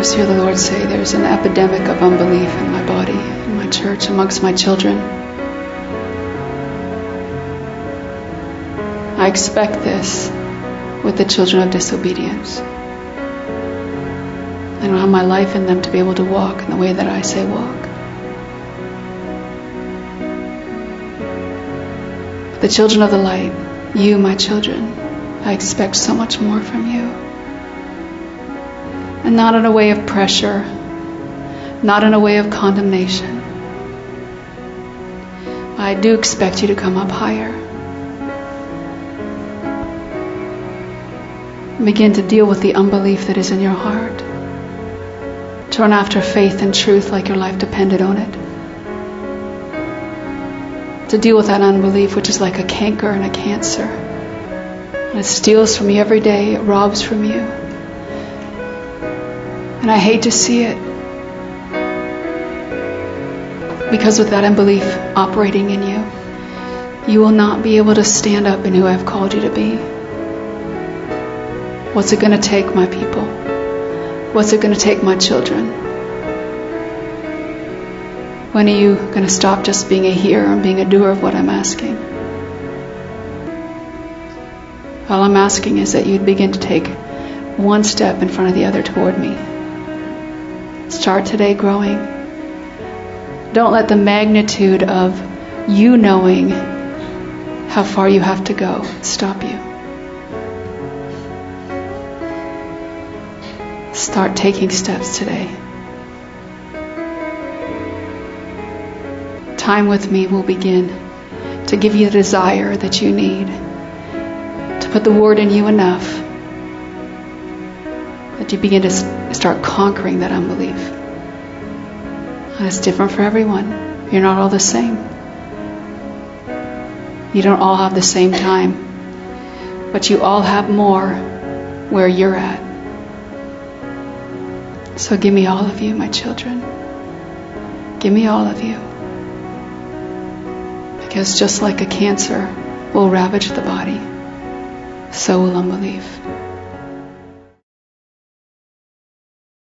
just hear the Lord say there's an epidemic of unbelief in my body, in my church, amongst my children. I expect this with the children of disobedience. I don't have my life in them to be able to walk in the way that I say walk. The children of the light, you, my children, I expect so much more from you. And not in a way of pressure, not in a way of condemnation. I do expect you to come up higher. Begin to deal with the unbelief that is in your heart. Turn after faith and truth like your life depended on it. To deal with that unbelief, which is like a canker and a cancer. And it steals from you every day. It robs from you. And I hate to see it. Because with that unbelief operating in you, you will not be able to stand up in who I've called you to be. What's it going to take, my people? What's it going to take, my children? When are you going to stop just being a hearer and being a doer of what I'm asking? All I'm asking is that you'd begin to take one step in front of the other toward me. Start today growing. Don't let the magnitude of you knowing how far you have to go stop you. Start taking steps today. Time with me will begin to give you the desire that you need, to put the word in you enough that you begin to start conquering that unbelief. And it's different for everyone. You're not all the same. You don't all have the same time, but you all have more where you're at. So give me all of you, my children. Give me all of you. Because just like a cancer will ravage the body, so will unbelief.